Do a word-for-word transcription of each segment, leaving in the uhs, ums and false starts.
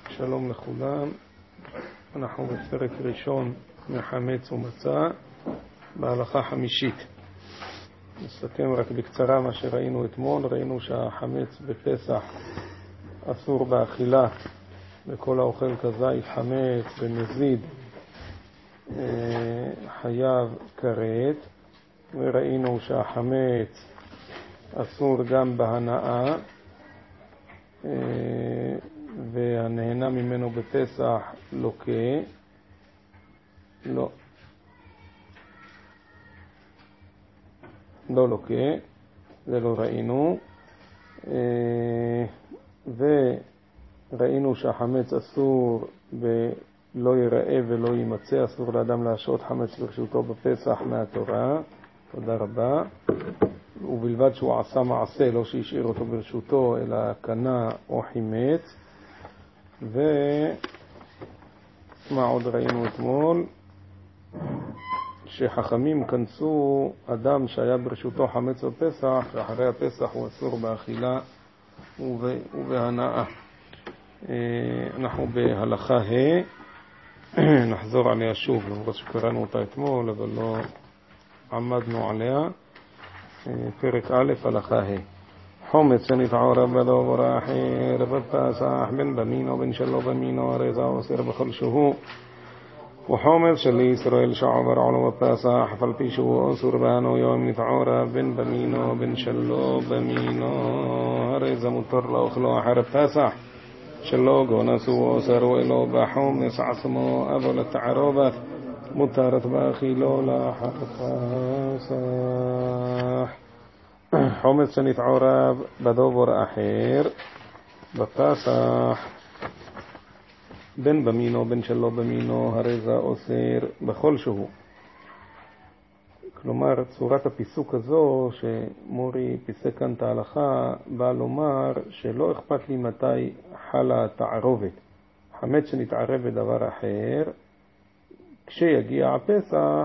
שלום לכולם, אנחנו בפרק ראשון מחמץ ומצה בהלכה חמישית. נסכם רק בקצרה מה שראינו אתמול. ראינו שהחמץ בפסח אסור באכילה, וכל האוכל כזית חמץ ונזיד חייב כרת. וראינו שהחמץ אסור גם בהנאה, והנהנה ממנו בפסח לוקה. לא לא לוקה, זה לא ראינו. וראינו שהחמץ אסור ולא ייראה ולא יימצא, אסור לאדם להשעות חמץ ברשותו בפסח מהתורה. תודה רבה. ובלבד שהוא עשה מעשה, לא שישאיר אותו ברשותו, אלא קנה או חימץ. ומה עוד ראינו אתמול? שחכמים כנסו אדם שהיה ברשותו חמץ בפסח, ואחרי הפסח הוא אסור באכילה ובהנאה. אנחנו בהלכה ה', נחזור עליה שוב, למרות שקראנו אותה אתמול, אבל לא עמדנו עליה. פרק א', הלכה ה'. חומץ שנתעורר בדבר אחר בפסח בין במין או בין שלא במין, הרי זה אוסר בכל שהוא. וחומץ של ישראל שעובר עולו בפסח, אף על פי שהוא אסור בהנו יום נתעורר בין במין או בין שלא במין, הרי זה מותר לאוכלו אחר פסח. שלא גונסו אסרו אלו בחומץ עצמו, אבל התערובת מותרת באכילו לאחר פסח. חומץ שנתעורב בדבר אחר בפסח בין במינו בין שלא במינו, הרי זה אוסר בכל שהוא. כלומר, צורת הפיסוק הזו שמורי פיסק כאן את ההלכה בא לומר שלא אכפת לי מתי חלה התערובת. חמץ שנתערב בדבר אחר, כשיגיע הפסח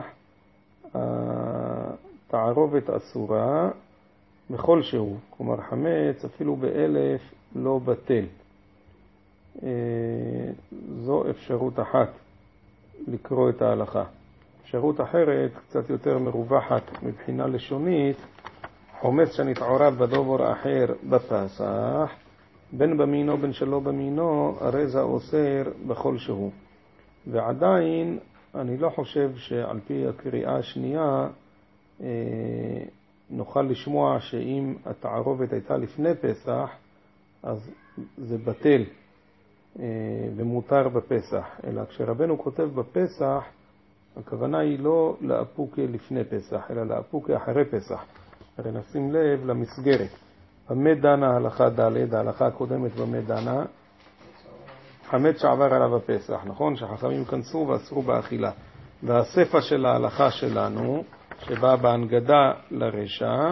התערובת אסורה בכל שהוא. כלומר, חמץ אפילו באלף לא בטל. זו אפשרות אחת לקרוא את ההלכה. אפשרות אחרת, קצת יותר מרווחת מבחינה לשונית, חומץ שנתעורב בדבר אחר בפסח, בין במינו בין שלא במינו, הרי זה אוסר בכל שהוא. ועדיין אני לא חושב שעל פי הקריאה השנייה אה, נוכל לשמוע שאם התערובת הייתה לפני פסח אז זה בטל אה, ומותר בפסח, אלא כשרבנו כותב בפסח הכוונה היא לא לאפוקה לפני פסח אלא לאפוקה אחרי פסח. הרי נשים לב למסגרת. במה דנה הלכה ד', ההלכה הקודמת במה דנה? חמץ שעבר עליו הפסח, נכון? שחכמים כנסו ואסרו באכילה. והספר של ההלכה שלנו שבא בהנגדה לרשע,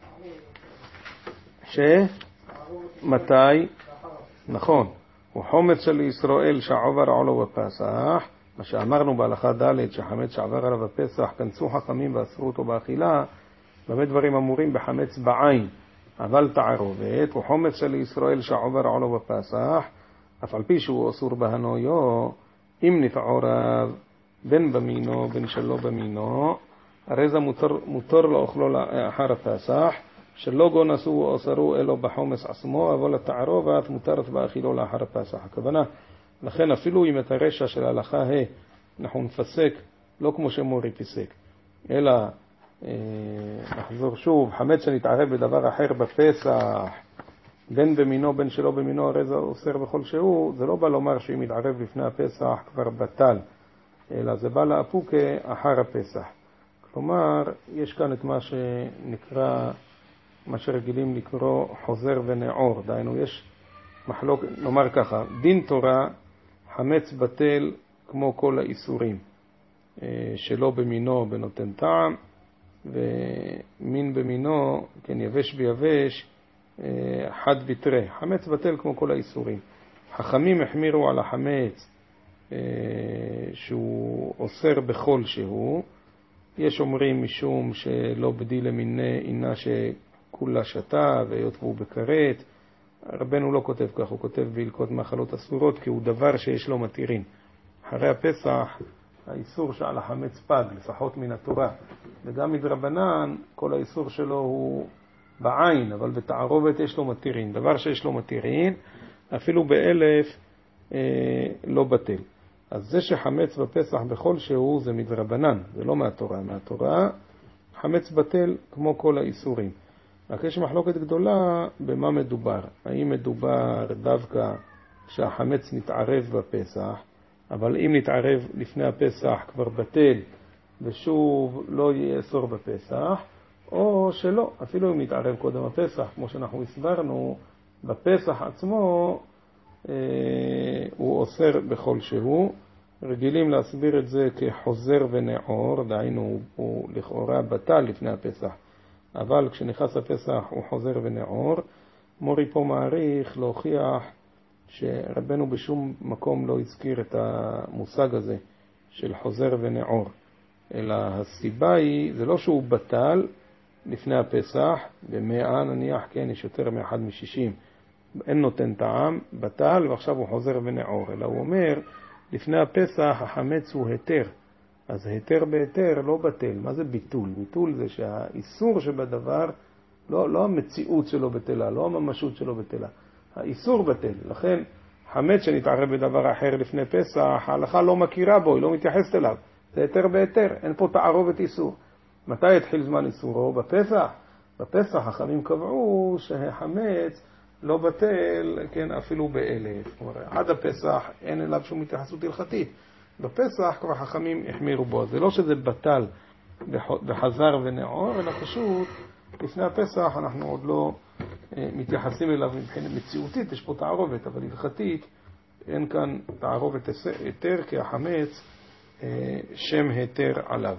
שמתי? נכון, הוא חומץ של ישראל שעובר עולו בפסח, מה שאמרנו בהלכה ד' שחמץ שעבר עליו הפסח כנסו חכמים ואסרו אותו באכילה. באמת דברים אמורים בחמץ בעין אבל תערובת. הוא חומץ של ישראל שעובר עולו בפסח, אף על פי שהוא אסור בהנויו, אם נתעורב בין במינו בין שלא במינו, הרי זה מותר, מותר לאוכלו לאחר הפסח. שלא גונסו או אסרו אלו בחומץ עצמו, אבל התערובת מותרת באכילו לאחר הפסח. הכוונה, לכן אפילו אם את הרשע של ההלכה ה' אנחנו נפסק לא כמו שמורי פסק, אלא אה, נחזור שוב, חמץ שנתערב בדבר אחר בפסח בין במינו בין שלא במינו, הרי זה אוסר בכל שהוא. זה לא בא לומר שאם יתערב לפני הפסח כבר בטל, אלא זה בא לאפוקה אחר הפסח. כלומר, יש כאן את מה שנקרא, מה שרגילים לקרוא חוזר ונעור. דהיינו, יש מחלוק, נאמר ככה, דין תורה חמץ בטל כמו כל האיסורים, שלא במינו בנותן טעם, ומין במינו, כן, יבש ביבש, חד ותרה. חמץ בטל כמו כל האיסורים. חכמים החמירו על החמץ שהוא אוסר בכל שהוא. יש אומרים משום שלא בדי למיני אינה שכולה שתה והיות והוא בקרת, רבנו לא כותב כך, הוא כותב בהלכות מאכלות אסורות, כי הוא דבר שיש לו מתירים. אחרי הפסח, האיסור שעל החמץ פג, לפחות מן התורה. וגם מדרבנן, כל האיסור שלו הוא בעין, אבל בתערובת יש לו מתירים. דבר שיש לו מתירים, אפילו באלף אה, לא בטל. אז זה שחמץ בפסח בכל שהוא זה מדרבנן, זה לא מהתורה. מהתורה, חמץ בטל כמו כל האיסורים. רק יש מחלוקת גדולה במה מדובר. האם מדובר דווקא שהחמץ נתערב בפסח, אבל אם נתערב לפני הפסח כבר בטל ושוב לא יאסור בפסח, או שלא, אפילו אם נתערב קודם הפסח, כמו שאנחנו הסברנו, בפסח עצמו אה, הוא אוסר בכל שהוא. רגילים להסביר את זה כחוזר ונעור, דהיינו הוא, הוא לכאורה בטל לפני הפסח, אבל כשנכנס הפסח הוא חוזר ונעור. מורי פה מעריך להוכיח שרבנו בשום מקום לא הזכיר את המושג הזה של חוזר ונעור, אלא הסיבה היא, זה לא שהוא בטל לפני הפסח, במאה נניח, כן, יש יותר מאחד משישים, אין נותן טעם, בטל ועכשיו הוא חוזר ונעור, אלא הוא אומר, לפני הפסח החמץ הוא היתר, אז היתר בהיתר לא בטל. מה זה ביטול? ביטול זה שהאיסור שבדבר, לא, לא המציאות שלו בטלה, לא הממשות שלו בטלה, האיסור בטל. לכן חמץ שנתערב בדבר אחר לפני פסח, ההלכה לא מכירה בו, היא לא מתייחסת אליו, זה היתר בהיתר, אין פה תערובת איסור. מתי התחיל זמן איסורו? בפסח. בפסח החכמים קבעו שהחמץ לא בטל, כן, אפילו באלף. כלומר, עד הפסח אין אליו שום התייחסות הלכתית. בפסח כבר החכמים החמירו בו. זה לא שזה בטל בחזר ונעור, אלא פשוט לפני הפסח אנחנו עוד לא מתייחסים אליו מבחינת מציאותית, יש פה תערובת, אבל הלכתית אין כאן תערובת היתר, כי החמץ שם היתר עליו.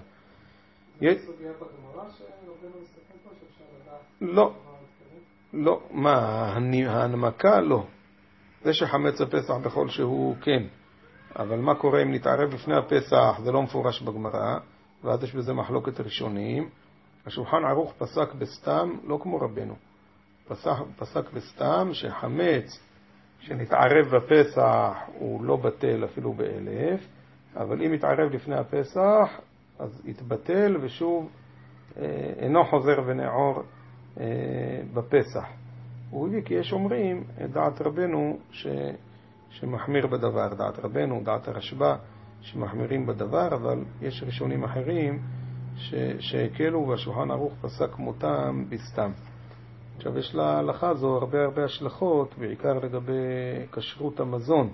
לא, לא, מה, ההנמקה לא. זה שחמץ הפסח בכל שהוא כן, אבל מה קורה אם נתערב לפני הפסח, זה לא מפורש בגמרא, ואז יש בזה מחלוקת ראשונים. השולחן ערוך פסק בסתם, לא כמו רבנו, פסק, פסק בסתם שחמץ שנתערב בפסח הוא לא בטל אפילו באלף, אבל אם יתערב לפני הפסח אז יתבטל ושוב אה, אינו חוזר ונעור אה, בפסח. הוא הביא כי יש אומרים דעת רבנו ש, שמחמיר בדבר, דעת רבנו, דעת הרשב"א שמחמירים בדבר, אבל יש ראשונים אחרים שהקלו והשולחן ערוך פסק כמותם בסתם. עכשיו יש להלכה זו הרבה הרבה השלכות, בעיקר לגבי כשרות המזון,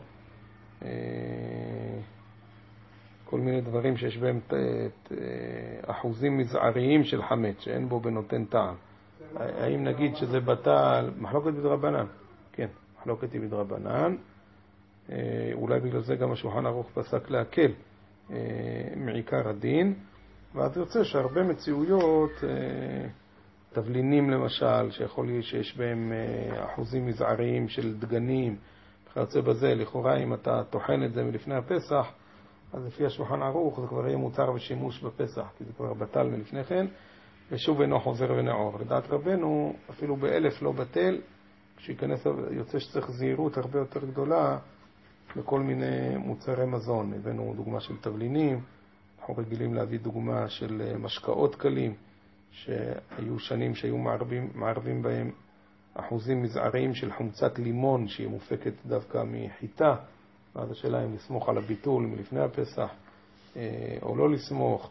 כל מיני דברים שיש בהם אחוזים מזעריים של חמץ שאין בו בנותן טעם. האם נגיד שזה בטל, מחלוקת בדרבנן, כן, מחלוקת היא בדרבנן, אולי בגלל זה גם השולחן ערוך פסק להקל מעיקר הדין. ואז יוצא שהרבה מציאויות, תבלינים למשל, שיכול להיות שיש בהם אחוזים מזעריים של דגנים, וכיוצא בזה, לכאורה אם אתה טוחן את זה מלפני הפסח, אז לפי השולחן ערוך זה כבר יהיה מותר ושימוש בפסח, כי זה כבר בטל מלפני כן, ושוב אינו חוזר ונעור. לדעת רבנו, אפילו באלף לא בטל, כשיכנס יוצא שצריך זהירות הרבה יותר גדולה בכל מיני מוצרי מזון. הבאנו דוגמה של תבלינים, אנחנו רגילים להביא דוגמה של משקאות קלים, שהיו שנים שהיו מערבים, מערבים בהם אחוזים מזעריים של חומצת לימון, שהיא מופקת דווקא מחיטה, ואז השאלה אם לסמוך על הביטול מלפני הפסח, או לא לסמוך,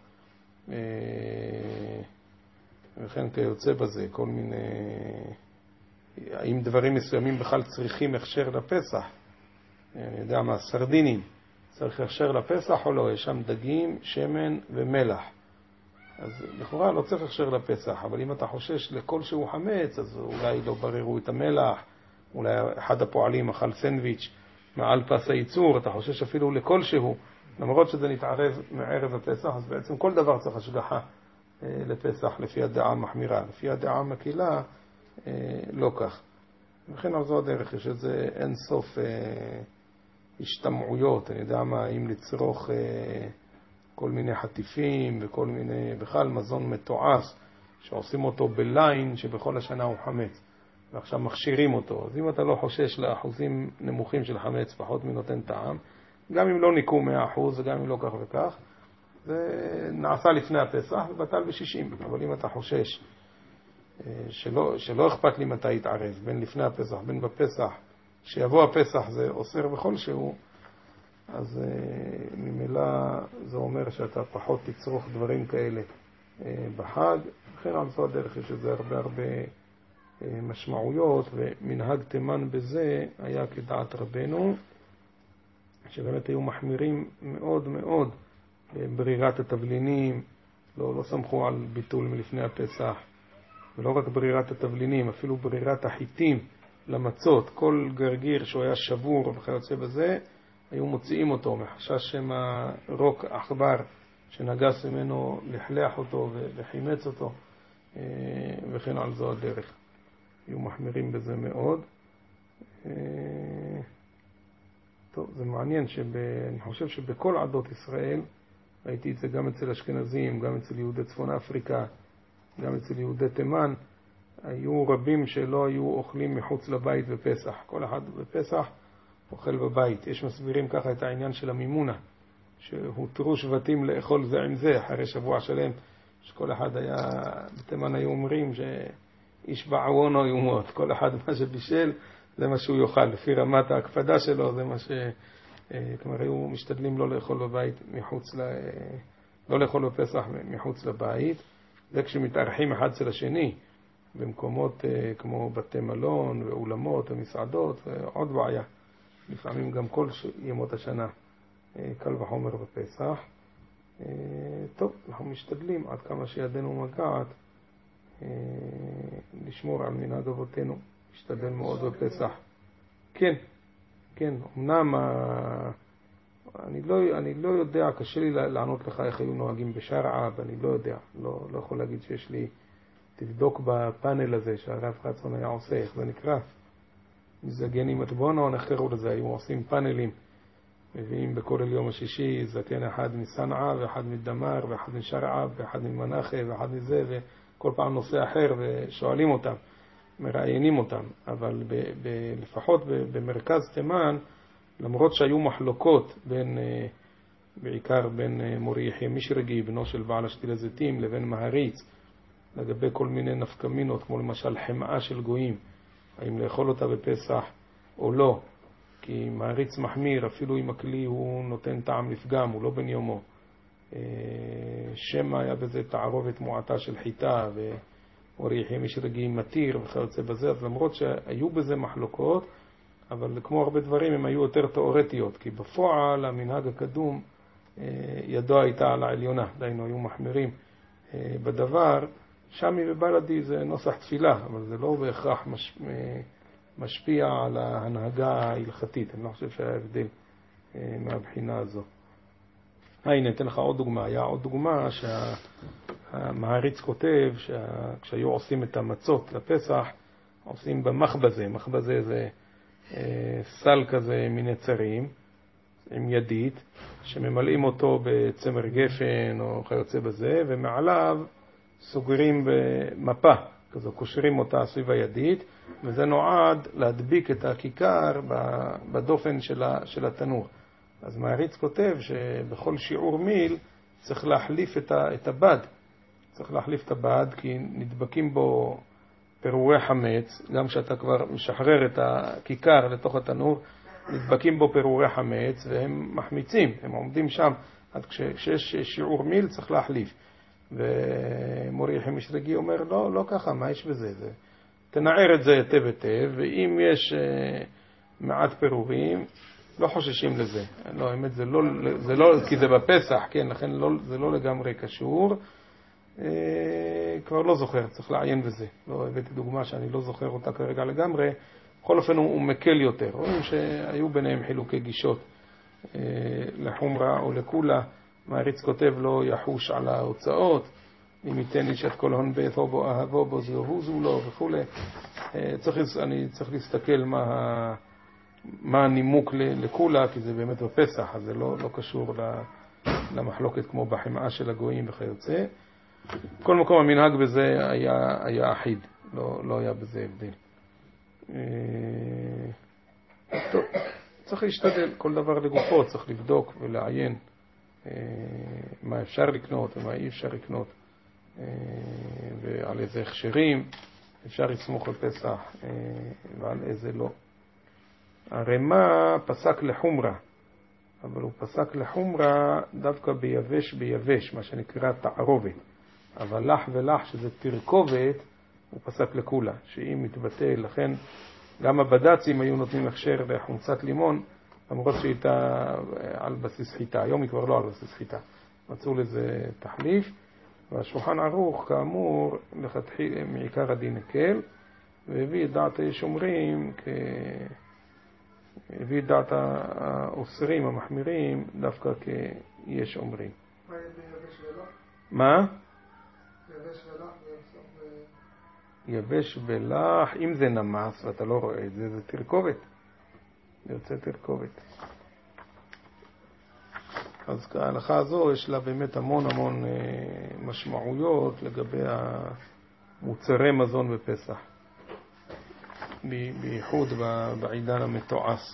וכן כיוצא בזה, כל מיני, האם דברים מסוימים בכלל צריכים הכשר לפסח, אני יודע מה, סרדינים, צריך הכשר לפסח או לא? יש שם דגים, שמן ומלח. אז לכאורה לא צריך הכשר לפסח, אבל אם אתה חושש לכל שהוא חמץ, אז אולי לא בררו את המלח, אולי אחד הפועלים אכל סנדוויץ' מעל פס הייצור, אתה חושש אפילו לכל שהוא, למרות שזה נתערב מערב הפסח, אז בעצם כל דבר צריך השגחה לפסח, לפי הדעה המחמירה. לפי הדעה המקילה, לא כך. וכן על זו הדרך, יש איזה אין סוף השתמעויות, אני יודע מה, אם לצרוך כל מיני חטיפים וכל מיני, בכלל מזון מתועש, שעושים אותו בליין שבכל השנה הוא חמץ. ועכשיו מכשירים אותו. אז אם אתה לא חושש לאחוזים נמוכים של חמץ, פחות מנותן טעם, גם אם לא ניקו מאה אחוז וגם אם לא כך וכך, זה נעשה לפני הפסח ובטל ב-שישים. אבל אם אתה חושש שלא, שלא אכפת לי מתי יתערב, בין לפני הפסח, בין בפסח, שיבוא הפסח זה אוסר בכל שהוא, אז ממילא זה אומר שאתה פחות תצרוך דברים כאלה בחג. לכן על זו הדרך יש לזה הרבה הרבה משמעויות, ומנהג תימן בזה היה כדעת רבנו, שבאמת היו מחמירים מאוד מאוד ברירת התבלינים, לא, לא סמכו על ביטול מלפני הפסח, ולא רק ברירת התבלינים, אפילו ברירת החיטים למצות, כל גרגיר שהוא היה שבור וכיוצא בזה, היו מוציאים אותו מחשש שמה רוק עכבר שנגס ממנו לחלח אותו וחימץ אותו, וכן על זו הדרך. היו מחמירים בזה מאוד. טוב, זה מעניין שאני חושב שבכל עדות ישראל, ראיתי את זה גם אצל אשכנזים, גם אצל יהודי צפון אפריקה, גם אצל יהודי תימן, היו רבים שלא היו אוכלים מחוץ לבית בפסח. כל אחד בפסח אוכל בבית. יש מסבירים ככה את העניין של המימונה, שהותרו שבטים לאכול זה עם זה, אחרי שבוע שלם, שכל אחד היה, בתימן היו אומרים שאיש בעוונו יומות, כל אחד מה שבישל זה מה שהוא יאכל, לפי רמת ההקפדה שלו זה מה ש... כלומר היו משתדלים לא לאכול בבית מחוץ ל... לא לאכול בפסח מחוץ לבית. זה כשמתארחים אחד של השני במקומות כמו בתי מלון ואולמות ומסעדות, ועוד בעיה, לפעמים גם כל ימות השנה, קל וחומר בפסח. טוב, אנחנו משתדלים עד כמה שידנו מגעת לשמור על מנהג אבותינו, משתדל מאוד בפסח. כן, כן, אמנם אני לא, אני לא יודע, קשה לי לענות לך איך היו נוהגים בשרעה, ואני לא יודע, לא, לא יכול להגיד שיש לי, תבדוק בפאנל הזה שהרב חצון היה עושה, איך זה נקרא? מזגן עם מטבונו, איך קראו לזה, היו עושים פאנלים, מביאים בכל יום השישי, זקן אחד מסנעה, ואחד מדמר, ואחד משרעה, ואחד ממנחה, ואחד מזה, וכל פעם נושא אחר, ושואלים אותם, מראיינים אותם. אבל ב, ב, לפחות ב, במרכז תימן, למרות שהיו מחלוקות בין, בעיקר בין מורי יחיא משרגי, בנו של בעל השתיל הזיתים, לבין מהריץ, לגבי כל מיני נפקמינות, כמו למשל חמאה של גויים, האם לאכול אותה בפסח או לא, כי מהריץ מחמיר, אפילו אם הכלי הוא נותן טעם לפגם, הוא לא בן יומו. שמא היה בזה תערובת מועטה של חיטה, ומורי יחיא משרגי מתיר וכיוצא בזה, אז למרות שהיו בזה מחלוקות, אבל כמו הרבה דברים הם היו יותר תיאורטיות, כי בפועל המנהג הקדום ידו הייתה על העליונה, דיינו היו מחמירים בדבר. שמי ובלדי זה נוסח תפילה, אבל זה לא בהכרח מש... משפיע על ההנהגה ההלכתית. אני לא חושב שהיה הבדל מהבחינה הזו. הנה, אתן לך עוד דוגמה. היה עוד דוגמה שהמהריץ כותב שכשהיו עושים את המצות לפסח, עושים במחבזה. מחבזה זה סל כזה מנצרים עם ידית, שממלאים אותו בצמר גפן או כיוצא בזה, ומעליו סוגרים במפה, כזו קושרים אותה סביב הידית, וזה נועד להדביק את הכיכר בדופן של התנור. אז מהריץ כותב שבכל שיעור מיל צריך להחליף את הבד, צריך להחליף את הבד, כי נדבקים בו פירורי חמץ, גם כשאתה כבר משחרר את הכיכר לתוך התנור, נדבקים בו פירורי חמץ, והם מחמיצים, הם עומדים שם, עד כשיש שיעור מיל צריך להחליף. ומורי יחיא משרגי אומר, לא, לא ככה, מה יש בזה? זה, תנער את זה היטב היטב, ואם יש uh, מעט פירורים, לא חוששים לזה. לא, האמת, זה לא, זה לא, כי זה בפסח, כן, לכן לא, זה לא לגמרי קשור. Uh, כבר לא זוכר, צריך לעיין בזה. לא הבאתי דוגמה שאני לא זוכר אותה כרגע לגמרי. בכל אופן הוא, הוא מקל יותר. רואים שהיו ביניהם חילוקי גישות uh, לחומרה או לכולה. מהריץ כותב לו יחוש על ההוצאות, אם ייתן איש את כל הון ביתו בו אהבו בו זהוזו לו וכו'. צריך, אני צריך להסתכל מה, מה הנימוק לכולה, כי זה באמת בפסח, אז זה לא, לא קשור למחלוקת כמו בחמאה של הגויים וכיוצא. בכל מקום המנהג בזה היה, היה אחיד, לא, לא היה בזה הבדל. טוב, צריך להשתדל, כל דבר לגופו, צריך לבדוק ולעיין מה אפשר לקנות ומה אי אפשר לקנות, ועל איזה הכשרים אפשר לסמוך על פסח ועל איזה לא. הרמ"א פסק לחומרה, אבל הוא פסק לחומרה דווקא ביבש ביבש, מה שנקרא תערובת. אבל לח ולח, שזה תרכובת, הוא פסק לכולה, שהיא מתבטא. לכן גם הבד"צים היו נותנים הכשר לחומצת לימון, למרות שהייתה על בסיס חיטה. היום היא כבר לא על בסיס חיטה. מצאו לזה תחליף, והשולחן ערוך כאמור לכתחיל מעיקר הדין הקל, והביא את דעת השומרים כ... הביא את דעת האוסרים המחמירים דווקא כיש אומרים. מה יהיה ביבש ולח? מה? יבש ולח ויבש... יבש ולח, אם זה נמס ואתה לא רואה את זה, זה תרכובת. זה יוצא תרכובת. אז ההלכה הזו יש לה באמת המון המון משמעויות לגבי מוצרי מזון בפסח. בייחוד בעידן המתועש.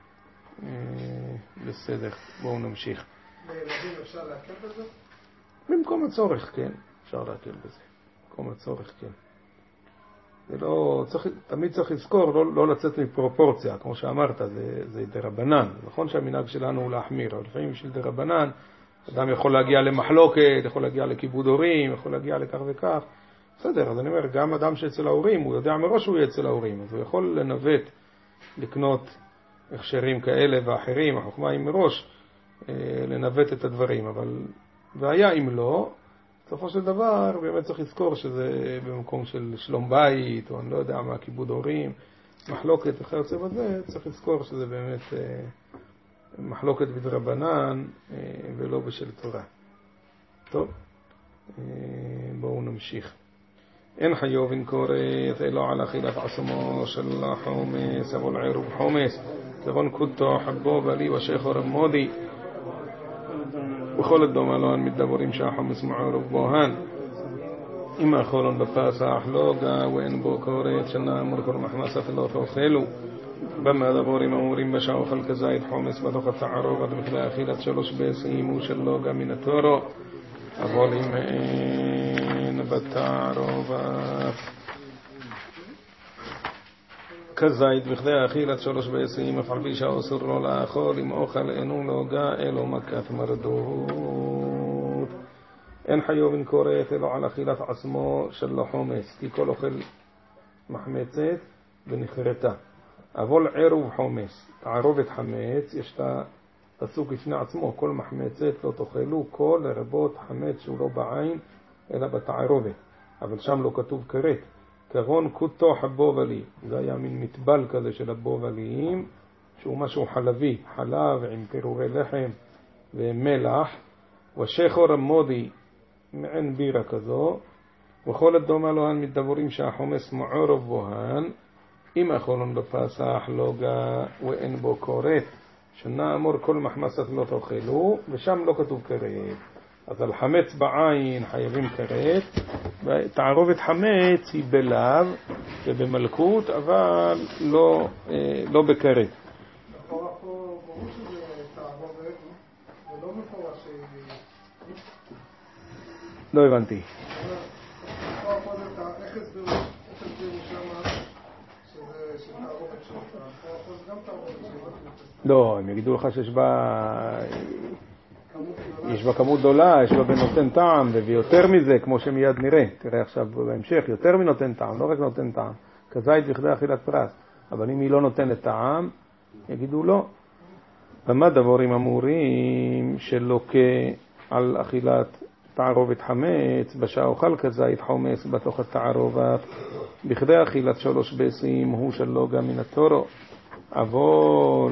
בסדר, בואו נמשיך. לילדים אפשר להקל בזה? במקום הצורך, כן, אפשר להקל בזה. במקום הצורך, כן. זה לא, צריך, תמיד צריך לזכור, לא, לא לצאת מפרופורציה, כמו שאמרת, זה, זה דרבנן. נכון שהמנהג שלנו הוא להחמיר, אבל לפעמים בשביל דרבנן, אדם יכול להגיע למחלוקת, יכול להגיע לכיבוד הורים, יכול להגיע לכך וכך. בסדר, אז אני אומר, גם אדם שאצל ההורים, הוא יודע מראש שהוא יהיה אצל ההורים, אז הוא יכול לנווט, לקנות הכשרים כאלה ואחרים, החוכמה היא מראש, לנווט את הדברים, אבל, והיה אם לא, בסופו של דבר, באמת צריך לזכור שזה במקום של שלום בית, או אני לא יודע מה, כיבוד הורים, מחלוקת וכיוצא בזה, צריך לזכור שזה באמת מחלוקת בדרבנן, ולא בשל תורה. טוב, בואו נמשיך. אין חיוב כורת אלא על אכילת עצמו של חומס, אבל עירוב חומס, כגון קוטו, חבו, בלי ושחור המודי, וכל הדומה לו על מדבורים שהחומס מעורב בוהן. אם האחרון בפסח לא גא ואין בו כורת, שנה אמור כל מחמסת לא תאכלו. במה דבורים אמורים בשאוכל כזית חומס בתוך התערובת בכדי אכילת שלוש בעשרים שלא גא מן התורו. אבל אם אין בתערובת כזית בכדי אכילת שלוש בעשרים, אף על פי שאסור לו לאכול, אם אוכל אינו נוגע אלו מכת מרדות. אין חיוב כורת אלא על אכילת עצמו של חומס, כי כל אוכל מחמצת ונחרטה. אבל עירוב חומס, תערובת חמץ, יש את הפסוק לפני עצמו, כל מחמצת לא תאכלו, כל לרבות חמץ שהוא לא בעין אלא בתערובת, אבל שם לא כתוב כרת. כגון קוטו חבובלי, זה היה מין מטבל כזה של הבובליים, שהוא משהו חלבי, חלב עם פירורי לחם ומלח, ושחור המודי, מעין בירה כזו, וכל הדומה לו הן מדבורים שהחומס מעורב בוהן, אם אכולון בפסח לא גא ואין בו כורת, שנה אמור כל מחמסת לא תאכלו, ושם לא כתוב כרת. אז על חמץ בעין חייבים כרת, ותערובת חמץ היא בלב ובמלכות, אבל לא, לא בכרת. לכאורה פה ברור שזה תערובת, ולא מפורש שהיא... לא הבנתי. לכאורה פה זה איך הסבירו שמה שזה תערובת שלך, לכאורה פה זה גם תערובת שלך. לא, הם יגידו לך שיש בה... יש בה כמות גדולה, יש בה בנותן טעם, ויותר מזה, כמו שמיד נראה, תראה עכשיו בהמשך, יותר מנותן טעם, לא רק נותן טעם, כזית בכדי אכילת פרס, אבל אם היא לא נותנת טעם, יגידו לא. ומה דבורים אמורים שלוקה על אכילת תערובת חמץ, בשעה אוכל כזית חומס בתוך התערובת, בכדי אכילת שלוש בעשרים הוא שלא גם מן התורו, אבל...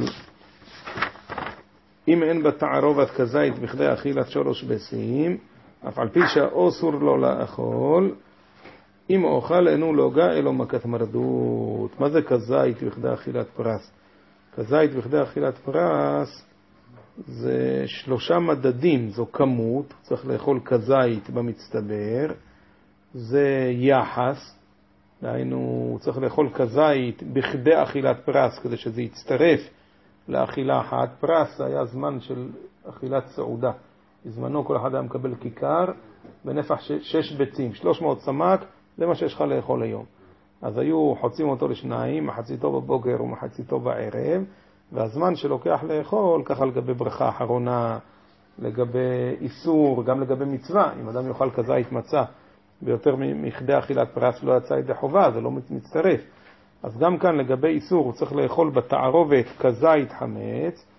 אם אין בתערובת כזית בכדי אכילת שלוש בעשרים, אף על פי שאסור לו לאכול, אם אוכל אינו נוגע אלו מכת מרדות. מה זה כזית בכדי אכילת פרס? כזית בכדי אכילת פרס זה שלושה מדדים, זו כמות, צריך לאכול כזית במצטבר, זה יחס, דהיינו, הוא צריך לאכול כזית בכדי אכילת פרס, כדי שזה יצטרף לאכילה אחת. פרס היה זמן של אכילת סעודה. בזמנו כל אחד היה מקבל כיכר בנפח שש ביצים, שלוש מאות סמ"ק, זה מה שיש לך לאכול היום. אז היו חוצים אותו לשניים, מחציתו בבוקר ומחציתו בערב, והזמן שלוקח לאכול, ככה לגבי ברכה אחרונה, לגבי איסור, גם לגבי מצווה, אם אדם יאכל כזית מצה ביותר מכדי אכילת פרס לא יצא ידי חובה, זה לא מצטרף. אז גם כאן לגבי איסור, הוא צריך לאכול בתערובת כזית חמץ,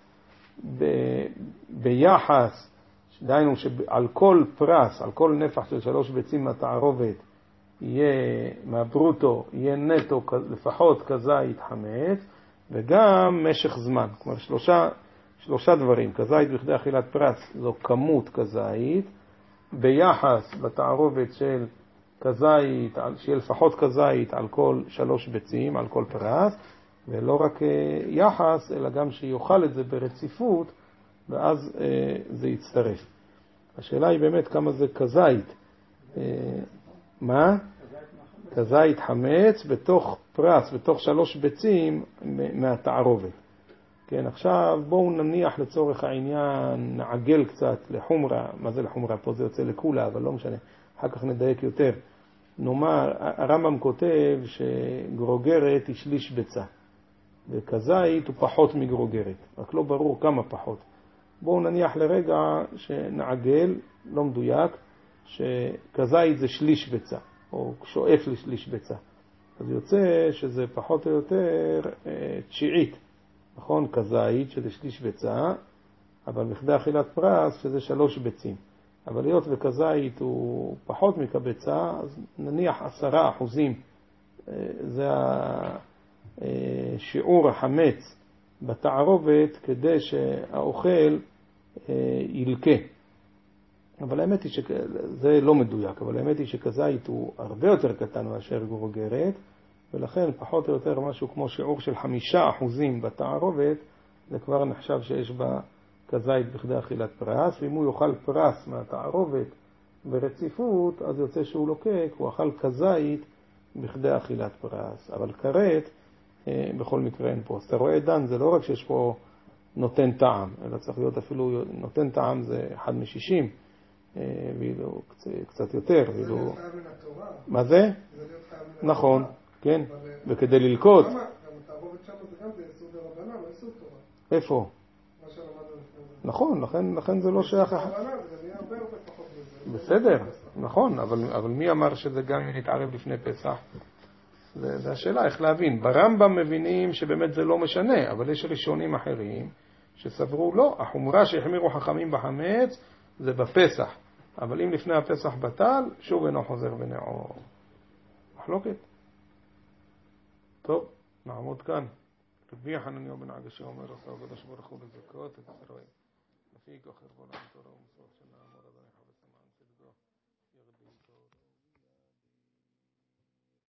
ב- ביחס, דהיינו שעל כל פרס, על כל נפח של שלוש ביצים מהתערובת, יהיה מהברוטו, יהיה נטו לפחות כזית חמץ, וגם משך זמן. כלומר, שלושה, שלושה דברים. כזית בכדי אכילת פרס זו כמות כזית, ביחס בתערובת של כזית, שיהיה לפחות כזית על כל שלוש ביצים, על כל פרס, ולא רק יחס, אלא גם שיוכל את זה ברציפות, ואז אה, זה יצטרף. השאלה היא באמת כמה זה כזית. אה, מה? כזית חמץ בתוך פרס, בתוך שלוש ביצים מהתערובת. כן, עכשיו בואו נניח לצורך העניין, נעגל קצת לחומרה. מה זה לחומרה? פה זה יוצא לכולה, אבל לא משנה. אחר כך נדייק יותר. נאמר, הרמב"ם כותב שגרוגרת היא שליש ביצה, וכזית הוא פחות מגרוגרת, רק לא ברור כמה פחות. בואו נניח לרגע שנעגל, לא מדויק, שכזית זה שליש ביצה, או שואף לשליש ביצה. אז יוצא שזה פחות או יותר אה, תשיעית, נכון? כזית שזה שליש ביצה, אבל בכדי אכילת פרס שזה שלוש ביצים. אבל היות וכזית הוא פחות מכביצה, אז נניח עשרה אחוזים, אה, זה השיעור החמץ בתערובת כדי שהאוכל ילקה. אבל האמת היא שזה לא מדויק, אבל האמת היא שכזית הוא הרבה יותר קטן מאשר גרוגרת, ולכן פחות או יותר משהו כמו שיעור של חמישה אחוזים בתערובת, זה כבר נחשב שיש בה כזית בכדי אכילת פרס, ואם הוא יאכל פרס מהתערובת ברציפות, אז יוצא שהוא לוקק, הוא אכל כזית בכדי אכילת פרס. אבל כרת, בכל מקרה אין פה. אז אתה רואה דן, זה לא רק שיש פה נותן טעם, אלא צריך להיות אפילו נותן טעם זה אחד משישים, ואילו קצת יותר. זה להיות חייב מן התורה. מה זה? זה להיות חייב מן התורה. נכון, כן, וכדי ללקוט. למה? גם התערובת שם זה גם באיסור דרבנן, לא איסור תורה. איפה? מה שלמדנו לפני זה. נכון, לכן, לכן זה לא שייך. איסור דרבנן, זה נהיה הרבה הרבה פחות מזה. בסדר, נכון, אבל, אבל מי אמר שזה גם אם נתערב לפני פסח? זה, זה השאלה, איך להבין. ברמב"ם מבינים שבאמת זה לא משנה, אבל יש ראשונים אחרים שסברו, לא, החומרה שהחמירו חכמים בחמץ זה בפסח. אבל אם לפני הפסח בטל, שוב אינו חוזר ונעור. מחלוקת. טוב, נעמוד כאן. רבי חנניה בן עגשיא אומר, עשה הקדוש ברוך הוא לזכות את ישראל. לפי כוחר בו